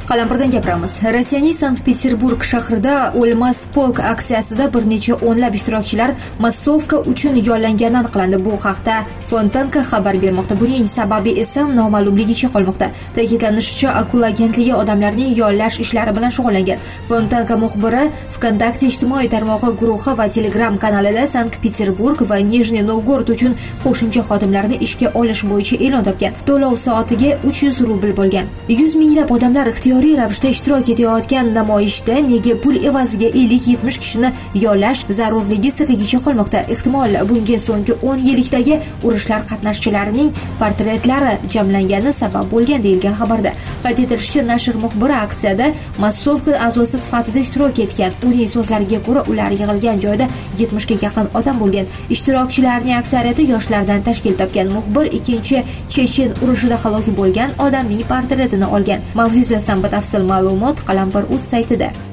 Qalampirdan gapiramiz. Rossiyaning Sankt-Peterburg shahrida O'lmas polk aksiyasida bir necha o'nlab ishtirokchilar massovka uchun yollangani aniqlandi. Bu haqda Fontanka xabar bermoqda. Buning sababi esa noma'lumligicha qolmoqda. Ta'kidlanishicha, Akula agentligi odamlarning yollash ishlari bilan shug'ullangan. Fontanka muxbiri VKontakte ijtimoiy tarmog'i guruhi va Telegram kanalida Sankt-Peterburg va Nijniy Novgorod uchun qo'shimcha xodimlarni ishga olish bo'yicha e'lon topgan. To'lov soatiga 300 rubl bo'lgan. 100 minglab odamlar ixtiyoriy ravishda ishtirok etayotgan namoyishda nega pul evaziga 50-70 kishini yollash zarurligi sirligicha qolmoqda. Ehtimol bunga so'nggi 10 yillikdagi urushlar qatnashchilarining portretlari jamlangani sabab bo'lgan deyilgan xabarda. Qayd etilishicha, nashr muxbiri aksiyada massovka a'zosi sifatida ishtirok etgan. Uning so'zlariga ko'ra, ular yig'ilgan joyda 70 ga yaqin odam bo'lgan. Ishtirokchilarning aksariyati yoshlardan tashkil topgan. Muxbir ikkinchi Chechen urushida halok bo'lgan odamning portretini olgan. Mavzu yuzasidan batafsil ma'lumot Qalampir.uz saytida.